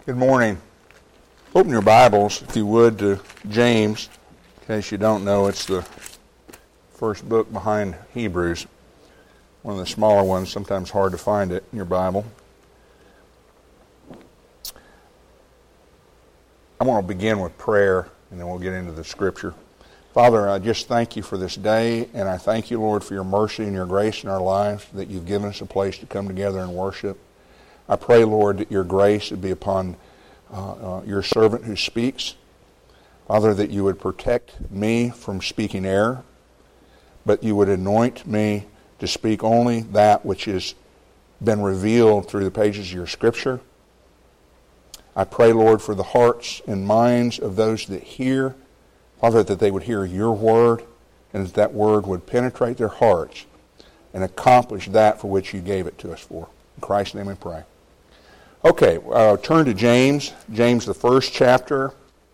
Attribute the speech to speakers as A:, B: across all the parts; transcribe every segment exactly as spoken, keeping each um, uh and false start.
A: Good morning. Open your Bibles, if you would, to James. In case you don't know, it's the first book behind Hebrews. One of the smaller ones, sometimes hard to find it in your Bible. I want to begin with prayer, and then we'll get into the Scripture. Father, I just thank you for this day, and I thank you, Lord, for your mercy and your grace in our lives, that you've given us a place to come together and worship. I pray, Lord, that your grace would be upon uh, uh, your servant who speaks. Father, that you would protect me from speaking error, but you would anoint me to speak only that which has been revealed through the pages of your Scripture. I pray, Lord, for the hearts and minds of those that hear, Father, that they would hear your word, and that that word would penetrate their hearts and accomplish that for which you gave it to us for. In Christ's name we pray. Okay, uh, turn to James, James the first chapter.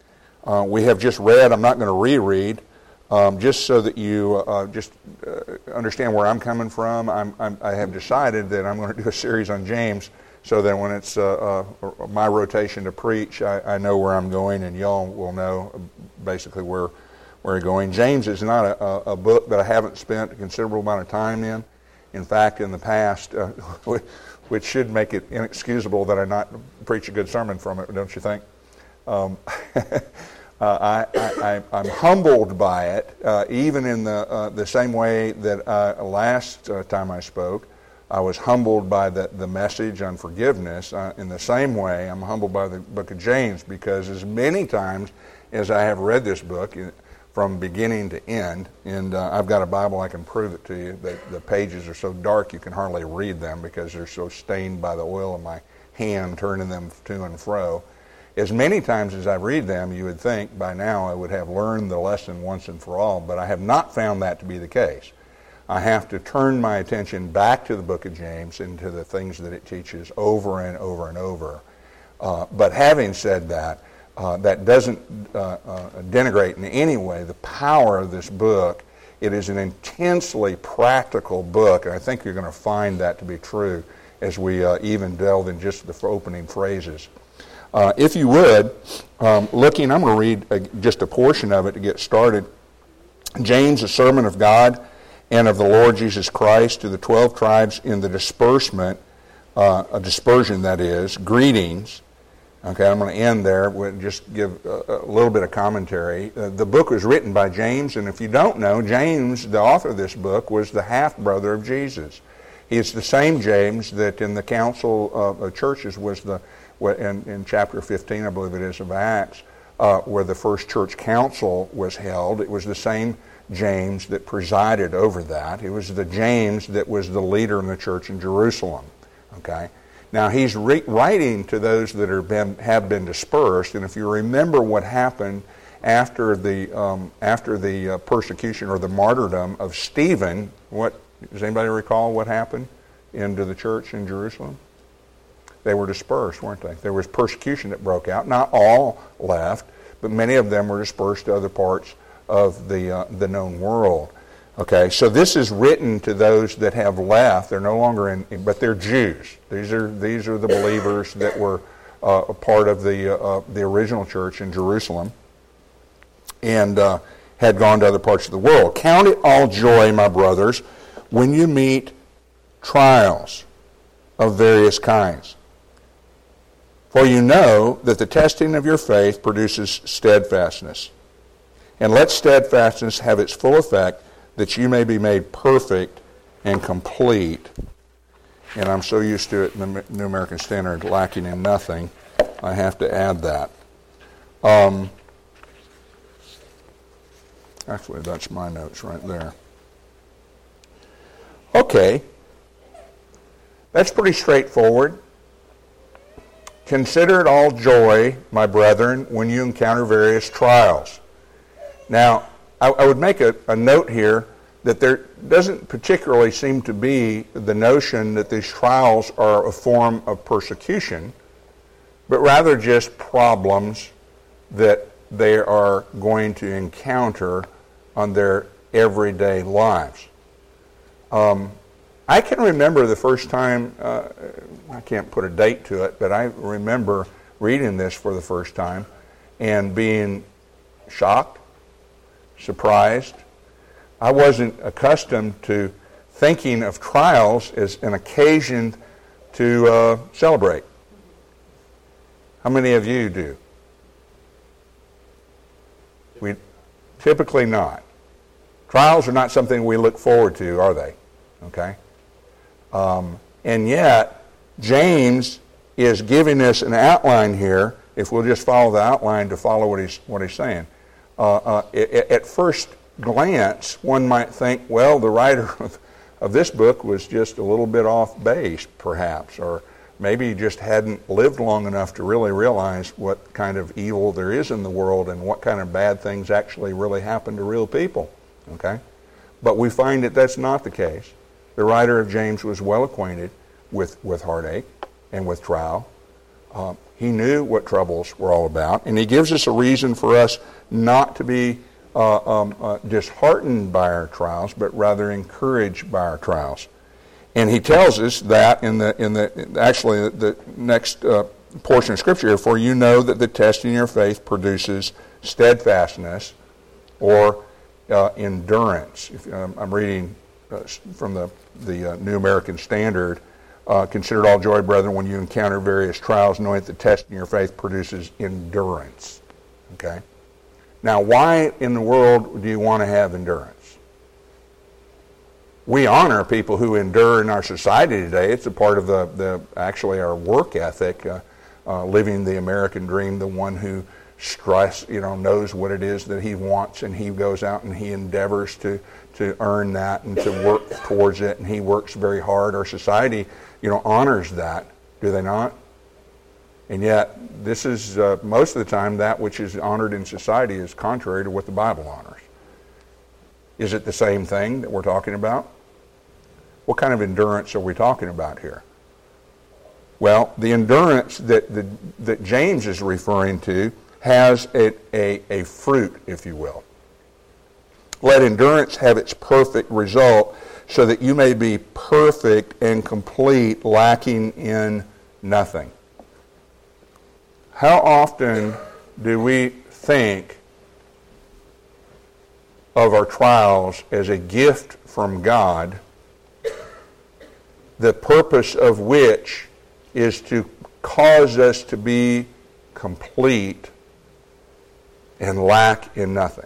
A: Uh, we have just read, I'm not going to reread, um, just so that you uh, just uh, understand where I'm coming from. I'm, I'm, I have decided that I'm going to do a series on James so that when it's uh, uh, my rotation to preach, I, I know where I'm going, and y'all will know basically where, where I'm going. James is not a, a book that I haven't spent a considerable amount of time in. In fact, in the past, uh, which should make it inexcusable that I not preach a good sermon from it, don't you think? Um, uh, I, I, I'm humbled by it, uh, even in the uh, the same way that uh, last uh, time I spoke, I was humbled by the, the message on forgiveness. Uh, in the same way, I'm humbled by the book of James, because as many times as I have read this book, from beginning to end, and uh, I've got a Bible, I can prove it to you, that the pages are so dark you can hardly read them because they're so stained by the oil of my hand turning them to and fro. As many times as I read them, you would think by now I would have learned the lesson once and for all, but I have not found that to be the case. I have to turn my attention back to the book of James and to the things that it teaches over and over and over. Uh, but having said that, Uh, that doesn't uh, uh, denigrate in any way the power of this book. It is an intensely practical book, and I think you're going to find that to be true as we uh, even delve in just the opening phrases. Uh, if you would, um, looking, I'm going to read a, just a portion of it to get started. James, a servant of God and of the Lord Jesus Christ, to the twelve tribes in the disbursement, uh, a dispersion that is, greetings. Okay, I'm going to end there. We'll just give a, a little bit of commentary. Uh, the book was written by James, and if you don't know, James, the author of this book, was the half-brother of Jesus. He is the same James that in the council of uh, churches was the, in, in chapter fifteen, I believe it is, of Acts, uh, where the first church council was held. It was the same James that presided over that. It was the James that was the leader in the church in Jerusalem. Okay. Now, he's re- writing to those that are been, have been dispersed, and if you remember what happened after the um, after the uh, persecution or the martyrdom of Stephen, what does anybody recall what happened into the church in Jerusalem? They were dispersed, weren't they? There was persecution that broke out. Not all left, but many of them were dispersed to other parts of the uh, the known world. Okay, so this is written to those that have left. They're no longer in, but they're Jews. These are these are the believers that were uh, a part of the uh, the original church in Jerusalem, and uh, had gone to other parts of the world. Count it all joy, my brothers, when you meet trials of various kinds. For you know that the testing of your faith produces steadfastness, and let steadfastness have its full effect, that you may be made perfect and complete. And I'm so used to it in the New American Standard, lacking in nothing, I have to add that. Um, actually, that's my notes right there. Okay. That's pretty straightforward. Consider it all joy, my brethren, when you encounter various trials. Now, I would make a, a note here that there doesn't particularly seem to be the notion that these trials are a form of persecution, but rather just problems that they are going to encounter on their everyday lives. Um, I can remember the first time, uh, I can't put a date to it, but I remember reading this for the first time and being shocked, surprised. I wasn't accustomed to thinking of trials as an occasion to uh, celebrate. How many of you do? We typically not. Trials are not something we look forward to, are they? Okay? Um, and yet, James is giving us an outline here, if we'll just follow the outline to follow what he's, what he's saying. Uh, uh, at first glance, one might think, well, the writer of, of this book was just a little bit off base, perhaps, or maybe he just hadn't lived long enough to really realize what kind of evil there is in the world and what kind of bad things actually really happen to real people. Okay? But we find that that's not the case. The writer of James was well acquainted with, with heartache and with trial. Um, he knew what troubles were all about, and he gives us a reason for us not to be uh, um, uh, disheartened by our trials, but rather encouraged by our trials. And he tells us that in the in the actually the next uh, portion of Scripture, for you know that the testing of your faith produces steadfastness or uh, endurance. If, um, I'm reading uh, from the the uh, New American Standard. Uh, Consider it all joy, brethren, when you encounter various trials, knowing that the testing of your faith produces endurance. Okay. Now, why in the world do you want to have endurance? We honor people who endure in our society today. It's a part of the, the actually our work ethic, uh, uh, living the American dream, the one who stress, you know, knows what it is that he wants, and he goes out and he endeavors to, to earn that and to work towards it, and he works very hard. Our society, you know, honors that, do they not? And yet, this is, uh, most of the time, that which is honored in society is contrary to what the Bible honors. Is it the same thing that we're talking about? What kind of endurance are we talking about here? Well, the endurance that the, that James is referring to has a, a, a fruit, if you will. Let endurance have its perfect result, so that you may be perfect and complete, lacking in nothing. How often do we think of our trials as a gift from God, the purpose of which is to cause us to be complete and lack in nothing?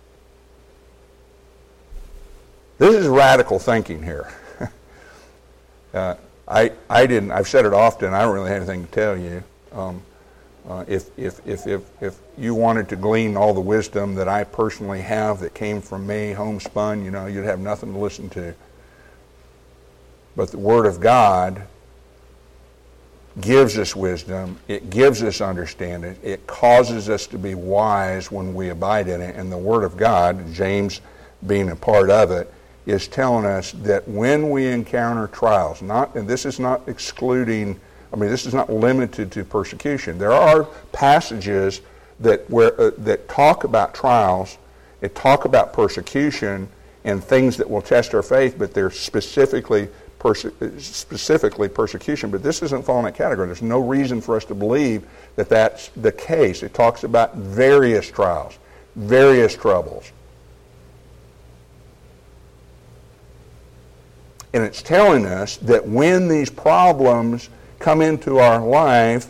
A: This is radical thinking here. uh, I I didn't. I've said it often. I don't really have anything to tell you. Um, uh, if, if if if if you wanted to glean all the wisdom that I personally have that came from me, homespun, you know, you'd have nothing to listen to. But the Word of God gives us wisdom. It gives us understanding. It causes us to be wise when we abide in it. And the Word of God, James being a part of it, is telling us that when we encounter trials, not, and this is not excluding, I mean, this is not limited to persecution. There are passages that where uh, that talk about trials, that talk about persecution and things that will test our faith, but they're specifically perse- specifically persecution. But this doesn't fall in that category. There's no reason for us to believe that that's the case. It talks about various trials, various troubles. And it's telling us that when these problems come into our life,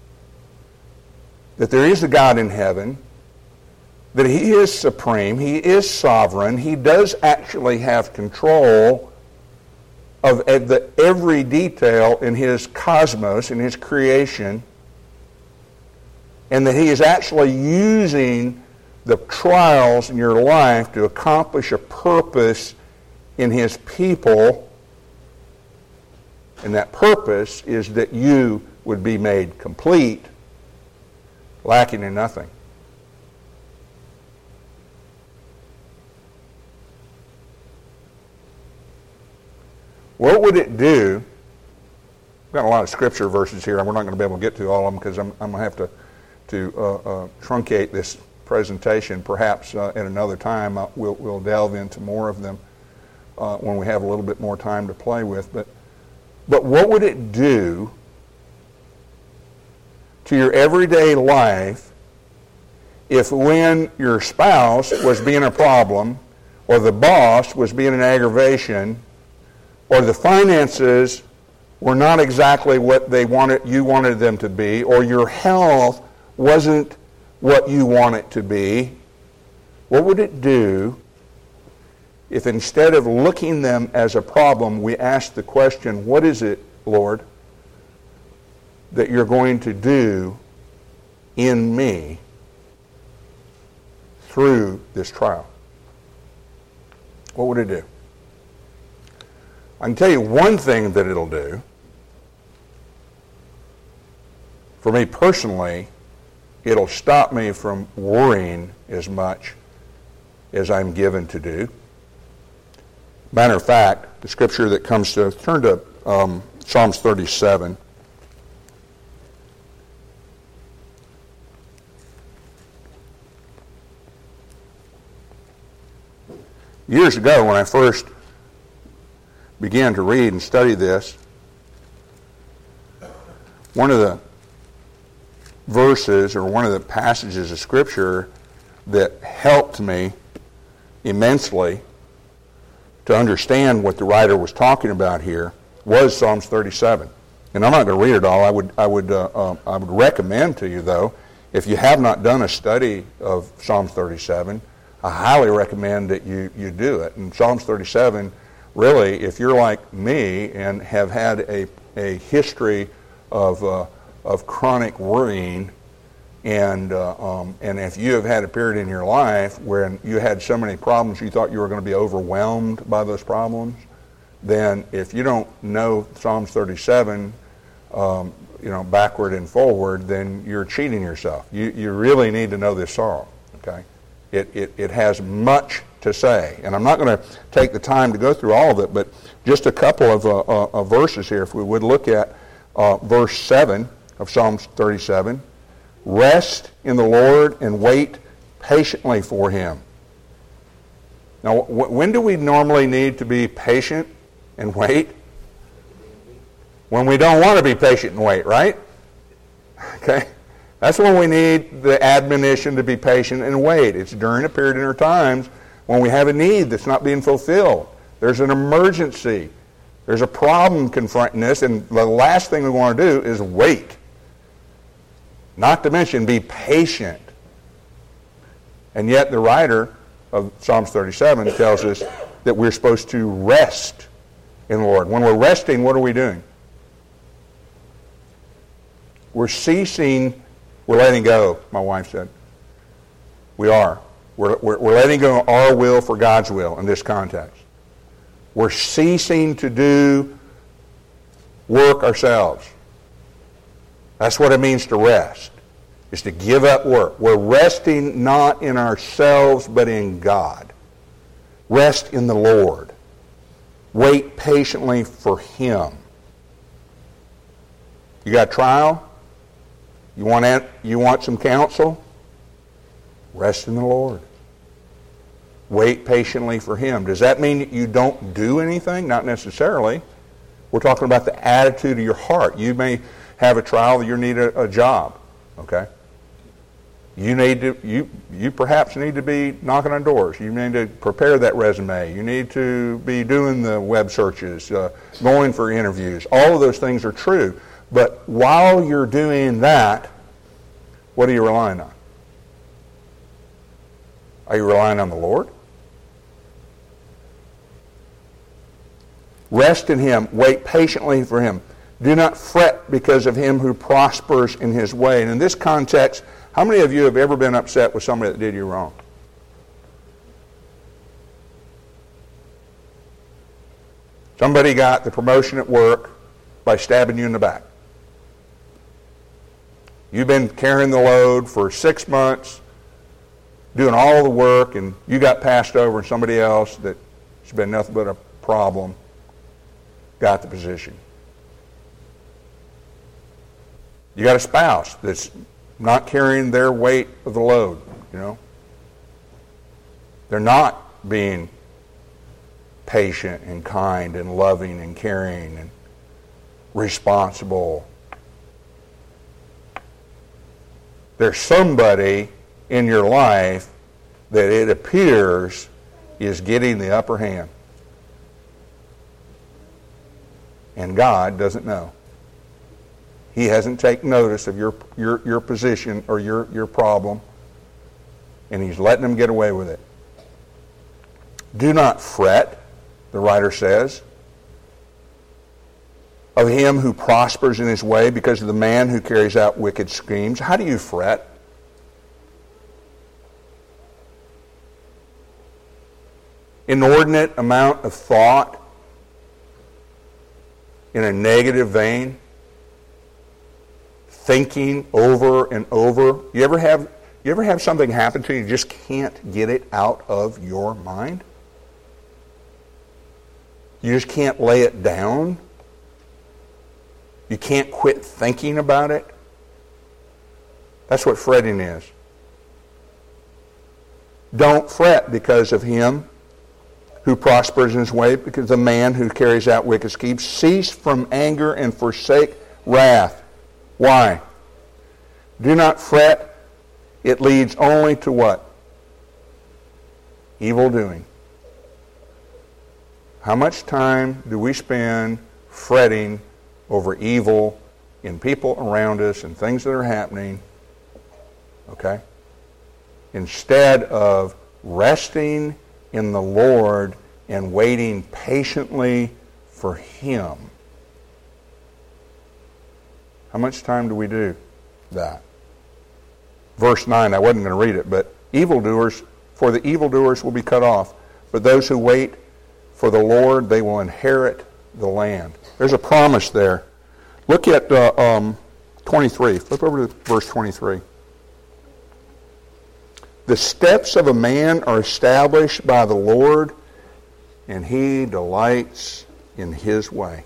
A: that there is a God in heaven, that He is supreme, He is sovereign, He does actually have control of the, every detail in His cosmos, in His creation, and that He is actually using the trials in your life to accomplish a purpose in His people. And that purpose is that you would be made complete, lacking in nothing. What would it do? We've got a lot of scripture verses here, and we're not going to be able to get to all of them because I'm, I'm going to have to, to uh, uh, truncate this presentation. Perhaps uh, at another time uh, we'll, we'll delve into more of them uh, when we have a little bit more time to play with. But But what would it do to your everyday life if when your spouse was being a problem, or the boss was being an aggravation, or the finances were not exactly what they wanted, you wanted them to be, or your health wasn't what you want it to be, what would it do if instead of looking them as a problem, we ask the question, what is it, Lord, that you're going to do in me through this trial? What would it do? I can tell you one thing that it'll do. For me personally, it'll stop me from worrying as much as I'm given to do. Matter of fact, the scripture that comes to, turn to um, Psalms thirty-seven. Years ago, when I first began to read and study this, one of the verses or one of the passages of Scripture that helped me immensely to understand what the writer was talking about here was Psalms thirty-seven. And I'm not going to read it all. I would, I would, uh, uh, I would recommend to you, though, if you have not done a study of Psalms thirty-seven, I highly recommend that you, you do it. And Psalms thirty-seven, really, if you're like me and have had a, a history of uh, of chronic worrying, and uh, um, and if you have had a period in your life where you had so many problems you thought you were going to be overwhelmed by those problems, then if you don't know Psalms thirty-seven, um, you know, backward and forward, then you're cheating yourself. You you really need to know this psalm. Okay. It, it, it has much to say. And I'm not going to take the time to go through all of it, but just a couple of uh, uh, uh, verses here. If we would look at uh, verse seven of Psalms thirty-seven. Rest in the Lord and wait patiently for Him. Now, w- when do we normally need to be patient and wait? When we don't want to be patient and wait, right? Okay? That's when we need the admonition to be patient and wait. It's during a period in our times when we have a need that's not being fulfilled. There's an emergency. There's a problem confronting us, and the last thing we want to do is wait. Not to mention be patient. And yet the writer of Psalms thirty-seven tells us that we're supposed to rest in the Lord. When we're resting, what are we doing? We're ceasing. We're letting go, my wife said. We are. We're, we're, we're letting go our will for God's will in this context. We're ceasing to do work ourselves. That's what it means to rest, is to give up work. We're resting not in ourselves, but in God. Rest in the Lord. Wait patiently for Him. You got a trial? You want, you want some counsel? Rest in the Lord. Wait patiently for Him. Does that mean that you don't do anything? Not necessarily. We're talking about the attitude of your heart. You may have a trial that you need a, a job. Okay? You need to. You you perhaps need to be knocking on doors. You need to prepare that resume. You need to be doing the web searches, uh, going for interviews. All of those things are true. But while you're doing that, what are you relying on? Are you relying on the Lord? Rest in Him. Wait patiently for Him. Do not fret because of him who prospers in his way. And in this context, how many of you have ever been upset with somebody that did you wrong? Somebody got the promotion at work by stabbing you in the back. You've been carrying the load for six months, doing all the work, and you got passed over, and somebody else that's been nothing but a problem got the position. You got a spouse that's not carrying their weight of the load, you know. They're not being patient and kind and loving and caring and responsible. There's somebody in your life that it appears is getting the upper hand. And God doesn't know. He hasn't taken notice of your, your, your position or your, your problem, and He's letting them get away with it. Do not fret, the writer says, of him who prospers in his way because of the man who carries out wicked schemes. How do you fret? Inordinate amount of thought in a negative vein, thinking over and over. You ever have you ever have something happen to you, you just can't get it out of your mind? You just can't lay it down? You can't quit thinking about it? That's what fretting is. Don't fret because of him who prospers in his way, because the man who carries out wicked schemes. Cease from anger and forsake wrath. Why? Do not fret. It leads only to what? Evil doing. How much time do we spend fretting over evil in people around us and things that are happening? Okay? Instead of resting in the Lord and waiting patiently for Him. How much time do we do that? Verse nine, I wasn't going to read it, but evildoers, for the evildoers will be cut off, but those who wait for the Lord, they will inherit the land. There's a promise there. Look at uh, um, twenty-three. Flip over to verse twenty-three. The steps of a man are established by the Lord, and He delights in His way.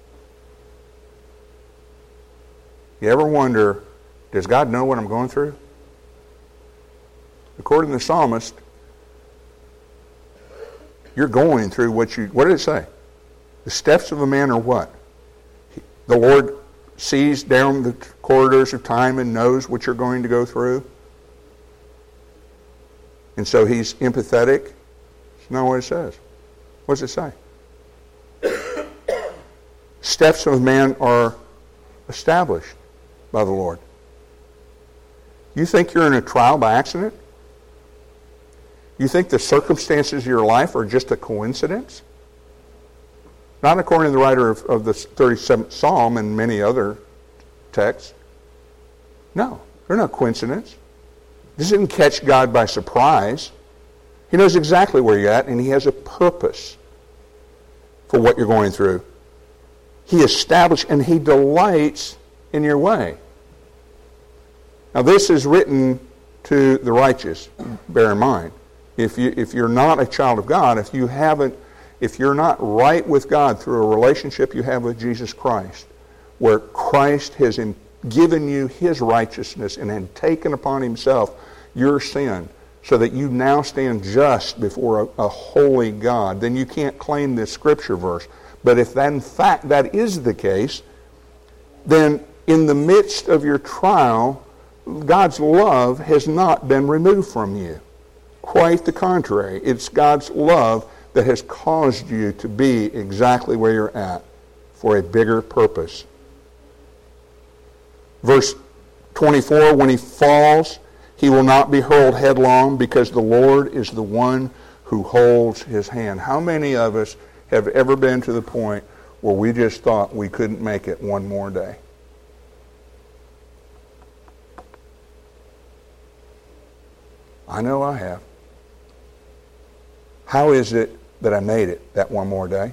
A: You ever wonder, does God know what I'm going through? According to the psalmist, you're going through what you... What did it say? The steps of a man are what? The Lord sees down the corridors of time and knows what you're going to go through. And so He's empathetic. It's not what it says. What does it say? Steps of man are established by the Lord. You think you're in a trial by accident? You think the circumstances of your life are just a coincidence? Not according to the writer of, of the thirty-seventh Psalm and many other texts. No, they're not coincidence. This didn't catch God by surprise. He knows exactly where you're at, and He has a purpose for what you're going through. He established, and He delights in your way. Now, this is written to the righteous, bear in mind. If you if you're not a child of God, if you haven't, if you're not right with God through a relationship you have with Jesus Christ, where Christ has given you His righteousness and had taken upon Himself your sin, so that you now stand just before a, a holy God, then you can't claim this scripture verse. But if that, in fact that is the case, then in the midst of your trial, God's love has not been removed from you. Quite the contrary. It's God's love that has caused you to be exactly where you're at for a bigger purpose. Verse twenty-four, when he falls, he will not be hurled headlong because the Lord is the one who holds his hand. How many of us have ever been to the point where we just thought we couldn't make it one more day? I know I have. How is it that I made it that one more day?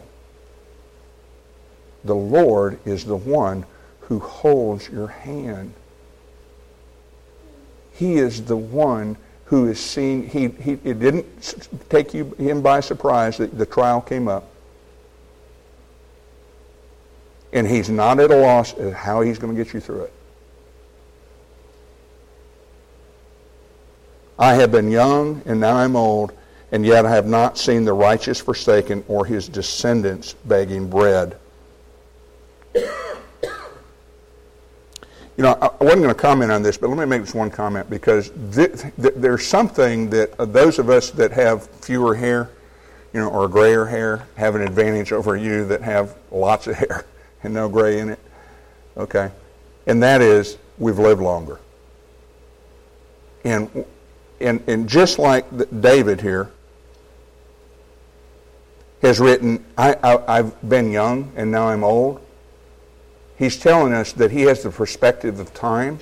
A: The Lord is the one who holds your hand. He is the one who is seen. He, he, it didn't take you, him by surprise that the trial came up. And He's not at a loss at how He's going to get you through it. I have been young, and now I'm old, and yet I have not seen the righteous forsaken or his descendants begging bread. You know, I wasn't going to comment on this, but let me make this one comment, because th- th- there's something that uh, those of us that have fewer hair, you know, or grayer hair, have an advantage over you that have lots of hair and no gray in it. Okay? And that is, we've lived longer. And and and just like David here has written, I, I, I've been young and now I'm old. He's telling us that he has the perspective of time.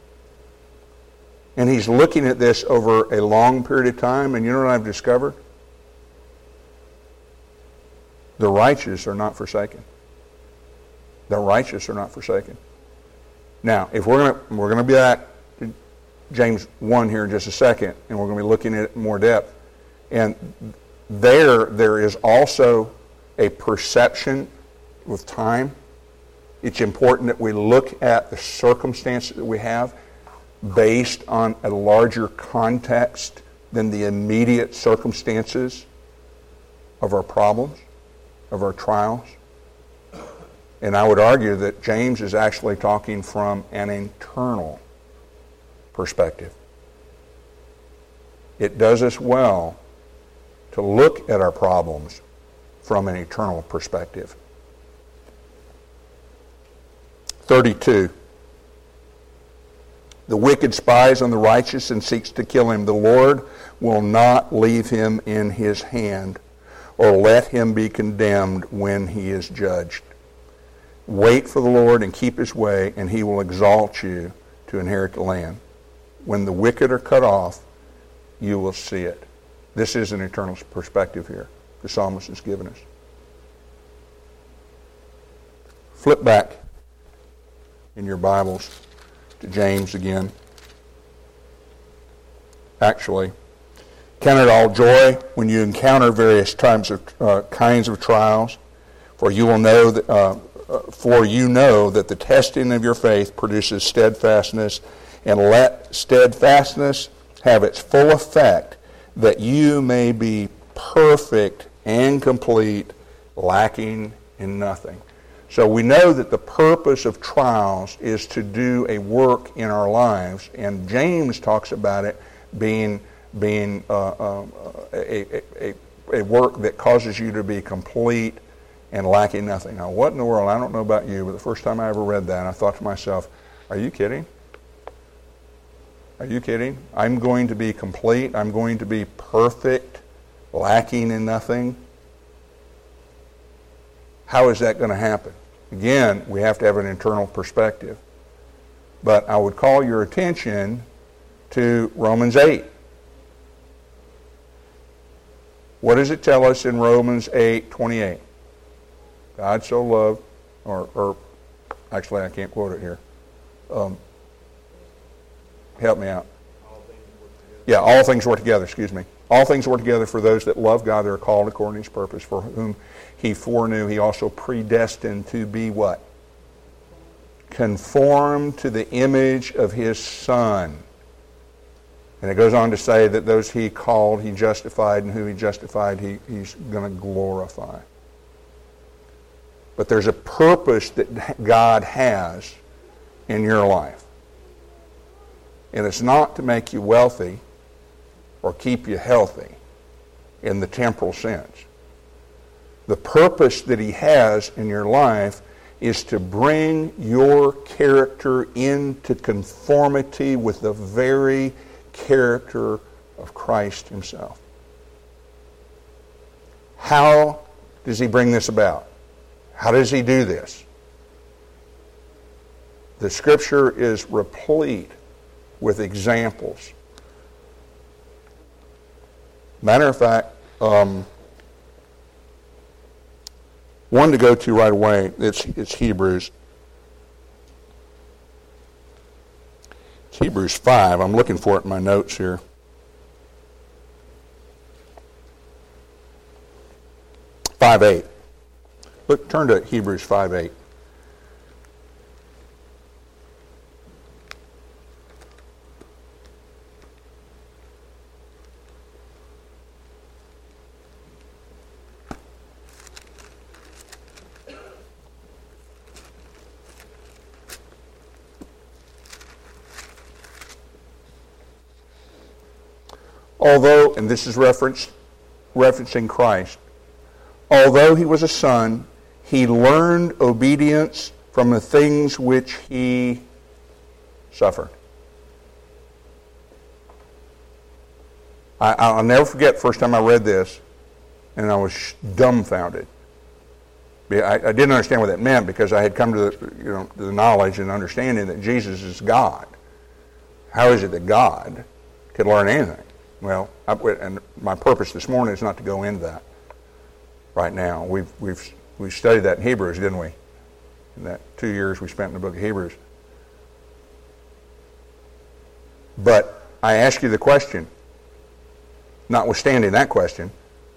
A: And he's looking at this over a long period of time. And you know what I've discovered? The righteous are not forsaken. The righteous are not forsaken. Now, if we're going to we're going to be back to James one here in just a second, and we're going to be looking at it in more depth. And there, there is also a perception with time. It's important that we look at the circumstances that we have based on a larger context than the immediate circumstances of our problems, of our trials. And I would argue that James is actually talking from an internal perspective. It does us well to look at our problems from an eternal perspective. thirty-two. The wicked spies on the righteous and seeks to kill him. The Lord will not leave him in his hand, or let him be condemned when he is judged. Wait for the Lord and keep his way, and he will exalt you to inherit the land. When the wicked are cut off, you will see it. This is an eternal perspective here the psalmist has given us. Flip back in your Bibles to James again. Actually, count it all joy when you encounter various times of uh, kinds of trials, for you will know that uh, uh, for you know that the testing of your faith produces steadfastness, and let steadfastness have its full effect, that you may be perfect and complete, lacking in nothing. So we know that the purpose of trials is to do a work in our lives, and James talks about it being being uh, uh, a, a, a work that causes you to be complete and lacking nothing. Now, what in the world? I don't know about you, but the first time I ever read that, I thought to myself, "Are you kidding? Are you kidding? I'm going to be complete. I'm going to be perfect, lacking in nothing." How is that going to happen? Again, we have to have an internal perspective. But I would call your attention to Romans eight. What does it tell us in Romans eight twenty-eight? God so loved, or, or actually I can't quote it here. Um, help me out.
B: All things work together.
A: Yeah, all things work together, excuse me. All things work together for those that love God, that are called according to his purpose, for whom he foreknew, he also predestined to be what? Conformed to the image of his Son. And it goes on to say that those he called, he justified, and who he justified, he, he's going to glorify. But there's a purpose that God has in your life. And it's not to make you wealthy or keep you healthy in the temporal sense. The purpose that he has in your life is to bring your character into conformity with the very character of Christ himself. How does he bring this about? How does he do this? The Scripture is replete with examples. Matter of fact, um, one to go to right away, it's, it's Hebrews. It's Hebrews five. I'm looking for it in my notes here. five eight. Look, turn to Hebrews five eight. although, and this is referenced, referencing Christ, although he was a son, he learned obedience from the things which he suffered. I, I'll never forget the first time I read this, and I was dumbfounded. I, I didn't understand what that meant because I had come to the, you know, to the knowledge and understanding that Jesus is God. How is it that God could learn anything? Well, I, and my purpose this morning is not to go into that right now. We've we've we studied that in Hebrews, didn't we? In that two years we spent in the book of Hebrews. But I ask you the question, notwithstanding that question,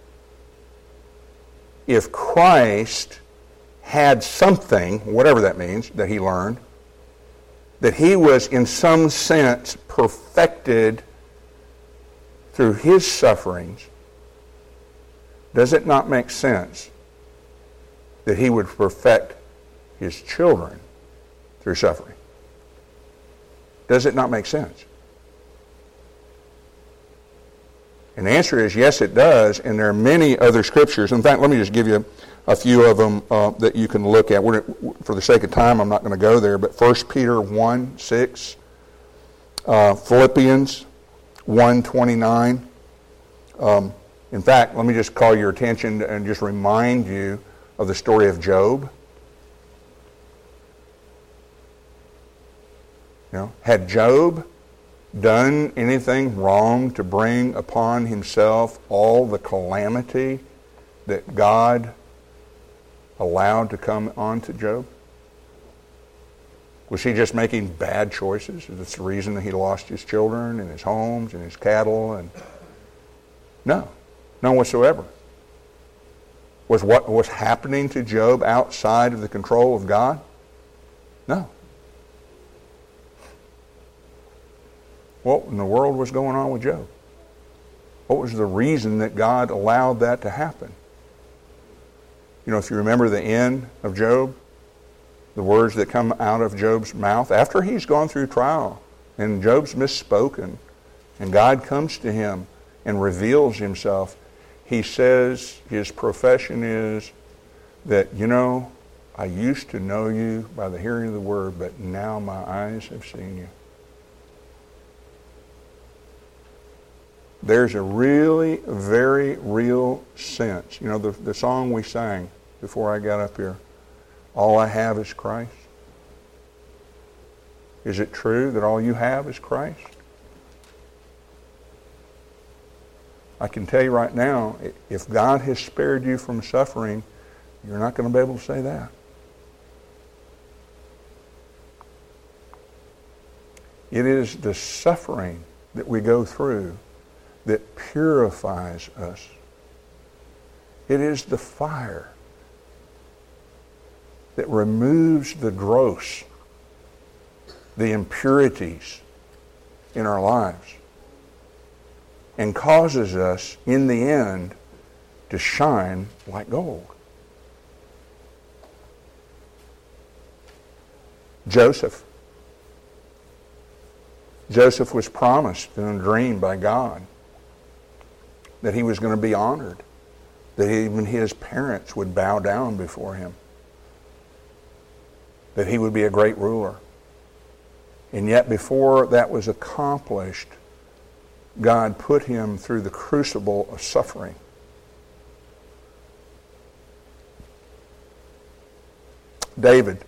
A: if Christ had something, whatever that means, that he learned, that he was in some sense perfected through his sufferings, does it not make sense that he would perfect his children through suffering? Does it not make sense? And the answer is yes, it does, and there are many other scriptures. In fact, let me just give you a few of them uh, that you can look at. We're, for the sake of time, I'm not going to go there, but First Peter one six, uh, Philippians one twenty-nine. Um, in fact, let me just call your attention and just remind you of the story of Job. You know, had Job done anything wrong to bring upon himself all the calamity that God allowed to come on to Job? Was he just making bad choices? That's the reason that he lost his children and his homes and his cattle? And no, none whatsoever. Was what was happening to Job outside of the control of God? No. What in the world was going on with Job? What was the reason that God allowed that to happen? You know, if you remember the end of Job, the words that come out of Job's mouth, after he's gone through trial, and Job's misspoken, and God comes to him and reveals himself, he says, his profession is that, you know, I used to know you by the hearing of the word, but now my eyes have seen you. There's a really, very real sense. You know, the, the song we sang before I got up here, all I have is Christ. Is it true that all you have is Christ? I can tell you right now, if God has spared you from suffering, you're not going to be able to say that. It is the suffering that we go through that purifies us. It is the fire that removes the dross, the impurities in our lives, and causes us, in the end, to shine like gold. Joseph. Joseph was promised in a dream by God that he was going to be honored, that even his parents would bow down before him, that he would be a great ruler. And yet before that was accomplished, God put him through the crucible of suffering. David,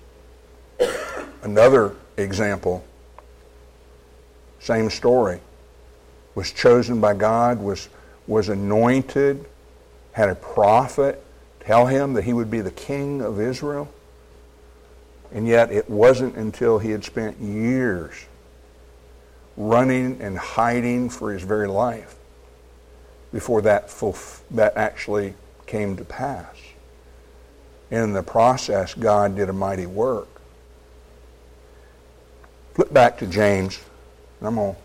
A: another example, same story, was chosen by God, was was anointed, had a prophet tell him that he would be the king of Israel. And yet it wasn't until he had spent years running and hiding for his very life before that fulf- that actually came to pass. And in the process, God did a mighty work. Flip back to James, and I'm going to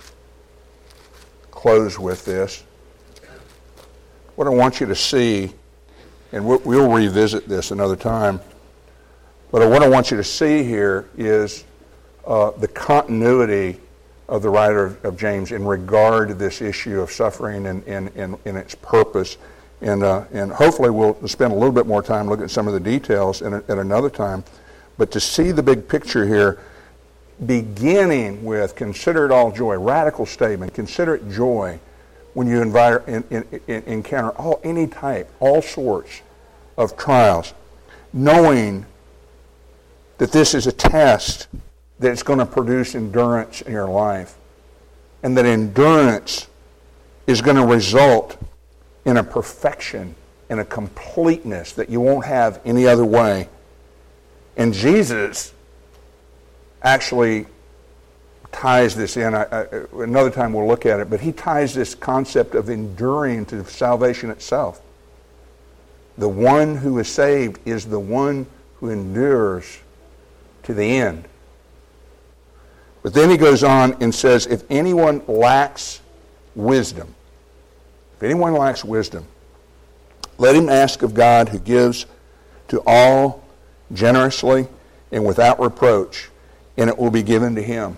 A: close with this. What I want you to see, and we'll, we'll revisit this another time, but what I want you to see here is uh, the continuity of the writer of James in regard to this issue of suffering and, and, and, and its purpose. And, uh, and hopefully we'll spend a little bit more time looking at some of the details at, at another time. But to see the big picture here, beginning with consider it all joy, radical statement, consider it joy when you invite, in, in, in, encounter all any type, all sorts of trials, knowing that this is a test that's going to produce endurance in your life, and that endurance is going to result in a perfection, in a completeness that you won't have any other way. And Jesus actually ties this in. I, I, another time we'll look at it, but he ties this concept of enduring to salvation itself. The one who is saved is the one who endures to the end. But then he goes on and says, if anyone lacks wisdom, if anyone lacks wisdom, let him ask of God, who gives to all generously and without reproach, and it will be given to him.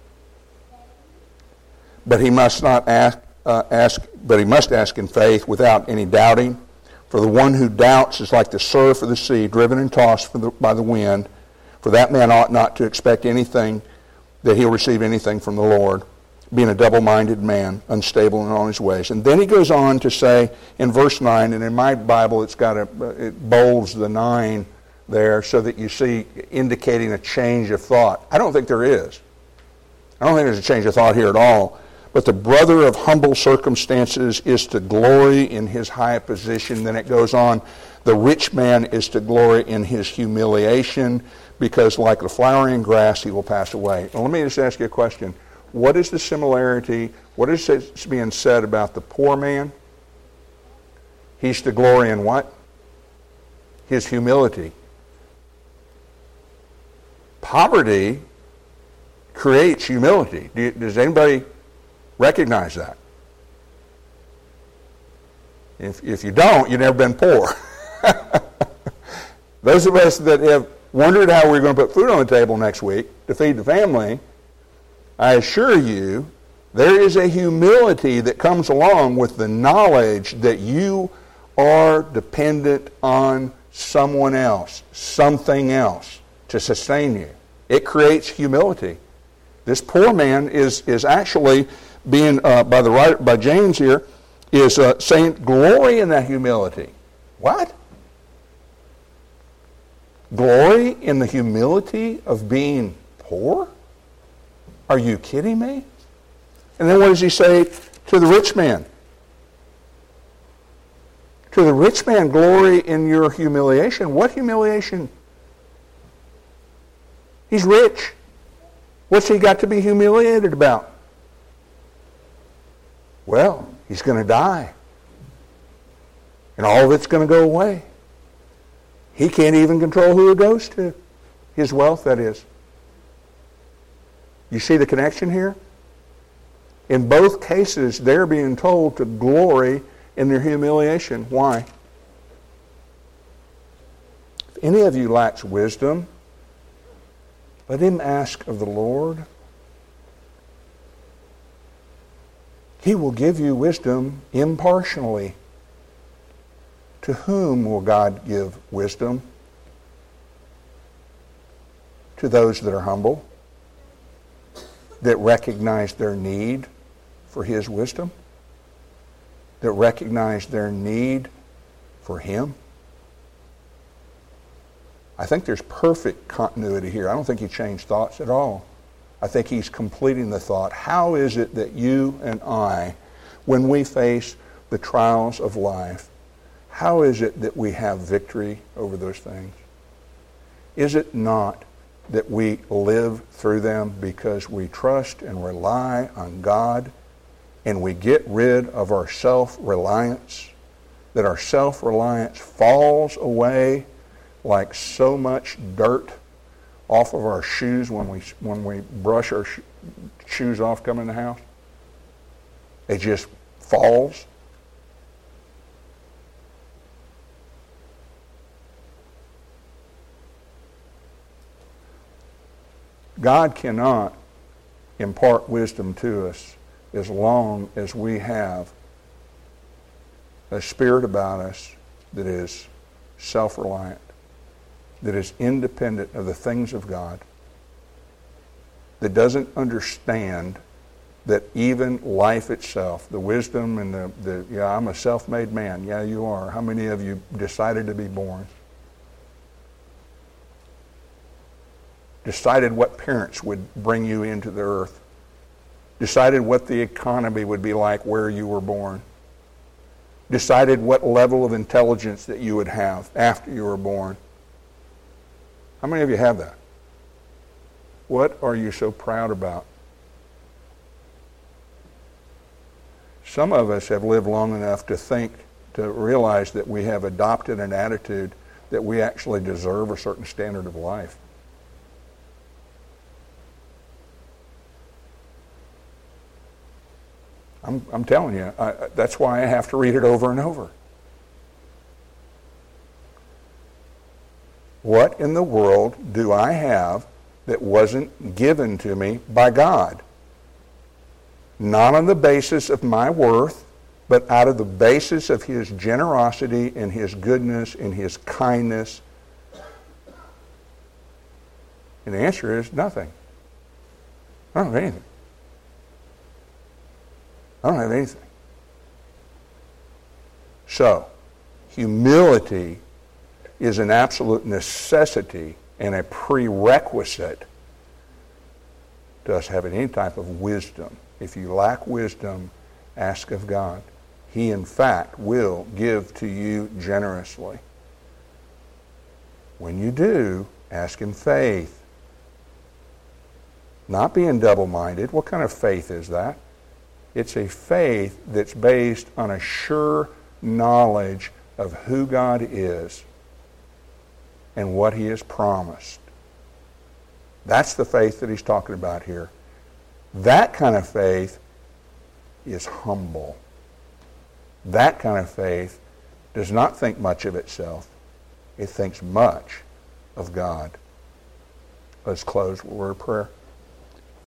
A: But he must not ask, uh, ask, but he must ask in faith without any doubting. For the one who doubts is like the surf of the sea, driven and tossed for the, by the wind. For that man ought not to expect anything, that he'll receive anything from the Lord, being a double-minded man, unstable in all his ways. And then he goes on to say in verse nine, and in my Bible it's got a, it bolds the nine there so that you see indicating a change of thought. I don't think there is. I don't think there's a change of thought here at all. But the brother of humble circumstances is to glory in his high position. Then it goes on, the rich man is to glory in his humiliation, because like the flowering grass he will pass away. Well, let me just ask you a question. What is the similarity, what is being said about the poor man? He's to glory in what? His humility. Poverty creates humility. Do you, does anybody recognize that? If, if you don't, you've never been poor. Those of us that have wondered how we're going to put food on the table next week to feed the family, I assure you, there is a humility that comes along with the knowledge that you are dependent on someone else, something else, to sustain you. It creates humility. This poor man is is actually being, uh, by the writer, by James here, is uh, saying, glory in that humility. What? Glory in the humility of being poor? Are you kidding me? And then what does he say to the rich man? To the rich man, glory in your humiliation. What humiliation? He's rich. What's he got to be humiliated about? Well, he's going to die. And all of it's going to go away. He can't even control who it goes to. His wealth, that is. You see the connection here? In both cases, they're being told to glory in their humiliation. Why? If any of you lacks wisdom, let him ask of the Lord. He will give you wisdom impartially. To whom will God give wisdom? To those that are humble, that recognize their need for his wisdom, that recognize their need for him. I think there's perfect continuity here. I don't think he changed thoughts at all. I think he's completing the thought. How is it that you and I, when we face the trials of life, how is it that we have victory over those things? Is it not that we live through them because we trust and rely on God, and we get rid of our self-reliance, that our self-reliance falls away like so much dirt off of our shoes when we when we brush our sh- shoes off coming in the house? It just falls. God cannot impart wisdom to us as long as we have a spirit about us that is self-reliant, that is independent of the things of God, that doesn't understand that even life itself, the wisdom and the, the, yeah, I'm a self-made man. Yeah, you are. How many of you decided to be born? Decided what parents would bring you into the earth. Decided what the economy would be like where you were born. Decided what level of intelligence that you would have after you were born. How many of you have that? What are you so proud about? Some of us have lived long enough to think, to realize that we have adopted an attitude that we actually deserve a certain standard of life. I'm, I'm telling you, I, that's why I have to read it over and over. What in the world do I have that wasn't given to me by God? Not on the basis of my worth, but out of the basis of His generosity and His goodness and His kindness. And the answer is nothing. I don't have anything. I don't have anything. So, humility is an absolute necessity and a prerequisite to us having any type of wisdom. If you lack wisdom, ask of God. He, in fact, will give to you generously. When you do, ask in faith. Not being double-minded. What kind of faith is that? It's a faith that's based on a sure knowledge of who God is and what He has promised. That's the faith that he's talking about here. That kind of faith is humble. That kind of faith does not think much of itself. It thinks much of God. Let's close with a word of prayer.